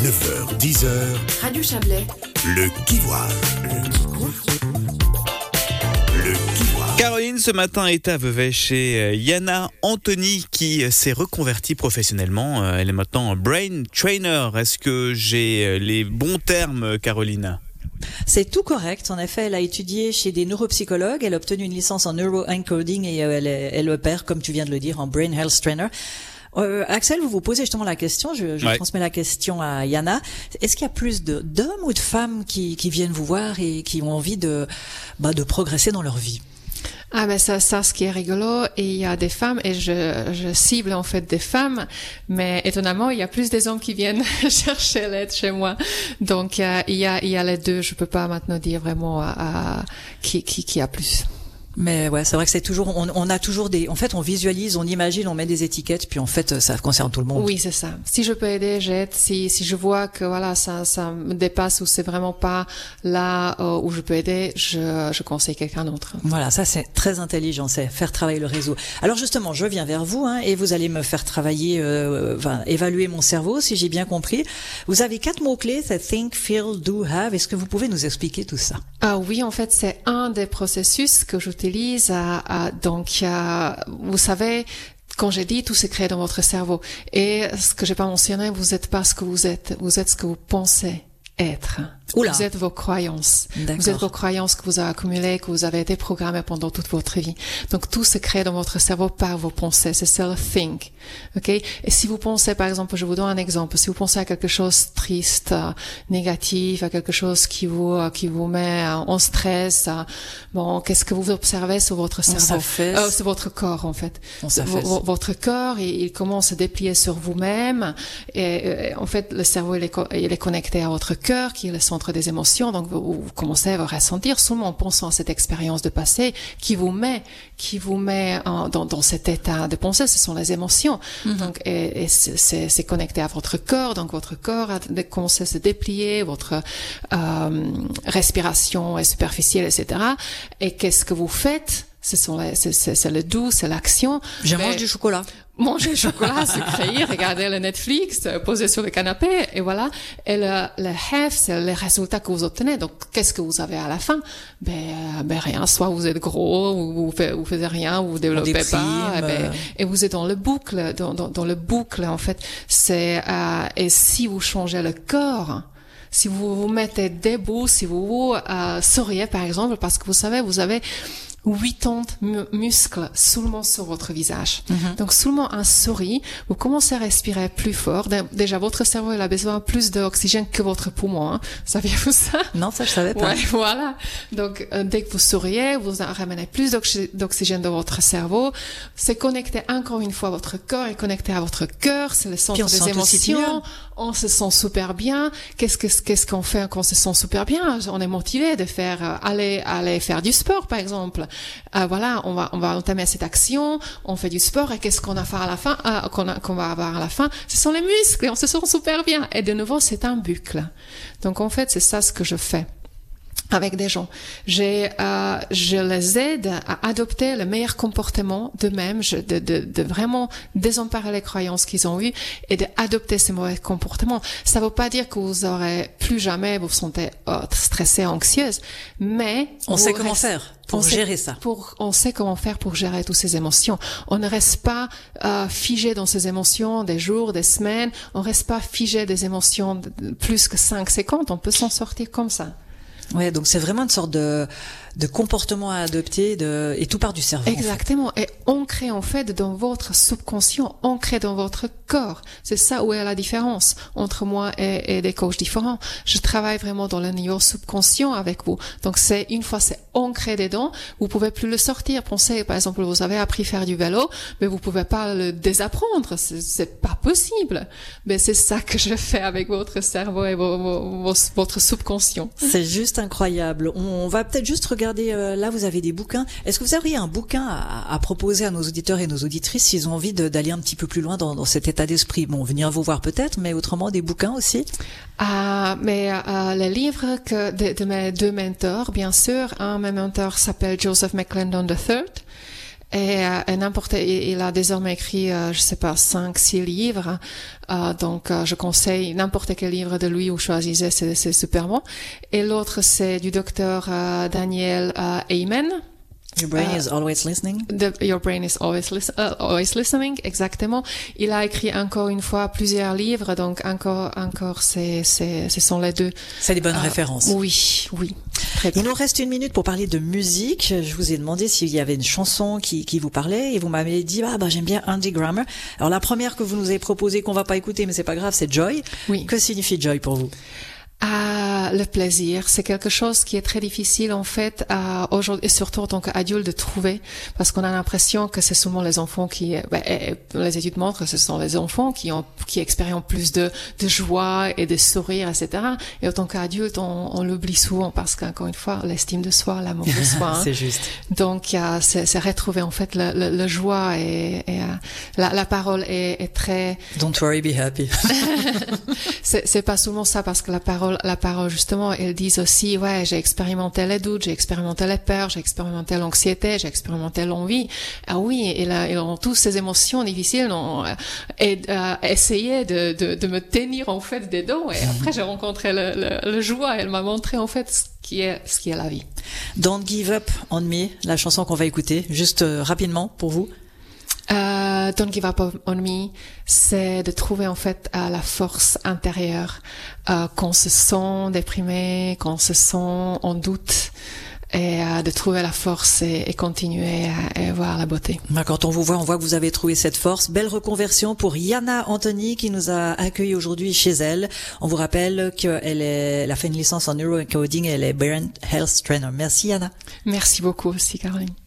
9h, 10h, Radio Chablais. le Kivoire. Caroline, ce matin, est à Vevey chez Yana Anthony qui s'est reconvertie professionnellement. Elle est maintenant brain trainer. Est-ce que j'ai les bons termes, Caroline ? C'est tout correct. En effet, elle a étudié chez des neuropsychologues. Elle a obtenu une licence en neuroencoding et elle opère, comme tu viens de le dire, en brain health trainer. Axel, vous vous posez justement la question, je transmets la question à Yana. Est-ce qu'il y a plus d'hommes ou de femmes qui viennent vous voir et qui ont envie de progresser dans leur vie? Ah ben ça ce qui est rigolo, et il y a des femmes, et je cible en fait des femmes, mais étonnamment il y a plus des hommes qui viennent chercher l'aide chez moi. Donc il y a les deux. Je peux pas maintenant dire vraiment qui a plus. Mais ouais, c'est vrai que c'est toujours, on a toujours en fait, on visualise, on imagine, on met des étiquettes, puis en fait, ça concerne tout le monde. Oui, c'est ça. Si je peux aider, j'aide. Si je vois que voilà, ça me dépasse ou c'est vraiment pas là où je peux aider, je conseille quelqu'un d'autre. Voilà, ça c'est très intelligent, c'est faire travailler le réseau. Alors justement, je viens vers vous, et vous allez me faire travailler, évaluer mon cerveau, si j'ai bien compris. Vous avez 4 mots-clés, c'est think, feel, do, have. Est-ce que vous pouvez nous expliquer tout ça? Ah oui, en fait, c'est un des processus que j'utilise. Vous savez, quand j'ai dit, tout se crée dans votre cerveau. Et ce que j'ai pas mentionné, vous êtes pas ce que vous êtes ce que vous pensez être. Oula. Vous êtes vos croyances. D'accord. Vous êtes vos croyances que vous avez accumulées, que vous avez été programmées pendant toute votre vie. Donc tout se crée dans votre cerveau par vos pensées. C'est ça le think. Ok? Et si vous pensez, par exemple, je vous donne un exemple. Si vous pensez à quelque chose triste, négatif, à quelque chose qui vous met en stress, qu'est-ce que vous observez sur votre cerveau? Sur votre corps, en fait. Votre corps, il commence à déplier sur vous-même. Et en fait, le cerveau, il est connecté à votre cœur, qui est le centre des émotions. Donc vous commencez à ressentir seulement en pensant à cette expérience de passé qui vous met dans cet état de pensée. Ce sont les émotions. Mm-hmm. Donc et c'est connecté à votre corps. Donc votre corps a commencé à se déplier, votre respiration est superficielle, etc. Et qu'est-ce que vous faites? C'est le doux, c'est l'action. Je mange du chocolat. Manger du chocolat, se créer, regarder le Netflix, poser sur le canapé, et voilà. Et le have, c'est les résultats que vous obtenez. Donc, qu'est-ce que vous avez à la fin? Rien. Soit vous êtes gros, ou vous faites rien, ou vous développez pas, et vous êtes dans le boucle, dans le boucle, en fait. Et si vous changez le corps, si vous vous mettez debout, si vous souriez, par exemple, parce que vous savez, vous avez 80 muscles seulement sur votre visage. Mm-hmm. Donc, seulement un sourire, vous commencez à respirer plus fort. Déjà, votre cerveau, il a besoin plus d'oxygène que votre poumon. Saviez-vous ça? Non, ça, je savais pas. Ouais, voilà. Donc, dès que vous souriez, vous ramenez plus d'oxygène dans votre cerveau. C'est connecté encore une fois, votre corps est connecté à votre cœur. C'est le centre des émotions. On se sent super bien. Qu'est-ce qu'on fait quand on se sent super bien? On est motivé de aller faire du sport, par exemple. Voilà, on va entamer cette action, on fait du sport, et qu'est-ce qu'on a à faire à la fin, qu'on va avoir à la fin? Ce sont les muscles, et on se sent super bien. Et de nouveau, c'est un bucle. Donc, en fait, c'est ça ce que je fais avec des gens. Je les aide à adopter le meilleur comportement d'eux-mêmes, de vraiment désemparer les croyances qu'ils ont eues et d'adopter ces mauvais comportements. Ça veut pas dire que vous aurez plus jamais vous sentez stressée, anxieuse, mais on sait comment faire pour gérer ça. On sait comment faire pour gérer toutes ces émotions. On ne reste pas figé dans ces émotions des jours, des semaines. On reste pas figé des émotions plus que 5 secondes. On peut s'en sortir comme ça. Ouais, donc c'est vraiment une sorte de comportement à adopter, et tout part du cerveau. Exactement. En fait. Et ancré en fait dans votre subconscient, ancré dans votre corps. C'est ça où est la différence entre moi et des coachs différents. Je travaille vraiment dans le niveau subconscient avec vous. Donc une fois c'est ancré dedans, vous pouvez plus le sortir. Pensez, par exemple, vous avez appris à faire du vélo, mais vous pouvez pas le désapprendre. C'est pas possible. Mais c'est ça que je fais avec votre cerveau et votre subconscient. C'est juste incroyable. On va peut-être juste regarder, là vous avez des bouquins. Est-ce que vous auriez un bouquin à proposer à nos auditeurs et nos auditrices s'ils ont envie d'aller un petit peu plus loin dans cet état d'esprit? Bon, venir vous voir peut-être, mais autrement des bouquins aussi? Les livres de mes 2 mentors, bien sûr. Un de mes mentors s'appelle Joseph McClendon III. Et il a désormais écrit, 5-6 livres. Donc, je conseille n'importe quel livre de lui, vous choisissez, c'est super bon. Et l'autre, c'est du docteur Daniel Amen. Your brain is always listening. Your brain is always listening, exactement. Il a écrit encore une fois plusieurs livres, donc encore, ce sont les deux. C'est des bonnes références. Oui. Très bien. Il nous reste 1 minute pour parler de musique. Je vous ai demandé s'il y avait une chanson qui vous parlait et vous m'avez dit, j'aime bien Andy Grammer. Alors la première que vous nous avez proposée qu'on va pas écouter, mais c'est pas grave, c'est Joy. Oui. Que signifie Joy pour vous? Le plaisir, c'est quelque chose qui est très difficile en fait aujourd'hui, et surtout en tant qu'adulte, de trouver, parce qu'on a l'impression que c'est souvent les enfants qui, les études montrent que ce sont les enfants qui expérimentent plus de joie et de sourire, etc. Et en tant qu'adulte, on l'oublie souvent parce qu'encore une fois, l'estime de soi, l'amour de soi. C'est juste. Donc c'est retrouver en fait le joie et la parole est très. Don't worry, be happy. c'est pas souvent ça, parce que la parole justement, elles disent aussi, j'ai expérimenté les doutes, j'ai expérimenté les peurs, j'ai expérimenté l'anxiété, j'ai expérimenté l'envie. Ah oui, et dans toutes ces émotions difficiles, essayé de me tenir en fait dedans. Et après, j'ai rencontré le joie. Elle m'a montré en fait ce qui est la vie. Don't Give Up on Me, la chanson qu'on va écouter, juste rapidement pour vous. Don't Give Up on Me, c'est de trouver en fait la force intérieure quand on se sent déprimé, quand on se sent en doute, et de trouver la force et continuer à voir la beauté. Quand on vous voit, on voit que vous avez trouvé cette force. Belle reconversion pour Yana Anthony qui nous a accueillis aujourd'hui chez elle. On vous rappelle elle a fait une licence en neuroencoding et elle est Brain Health Trainer. Merci Yana. Merci beaucoup aussi Caroline.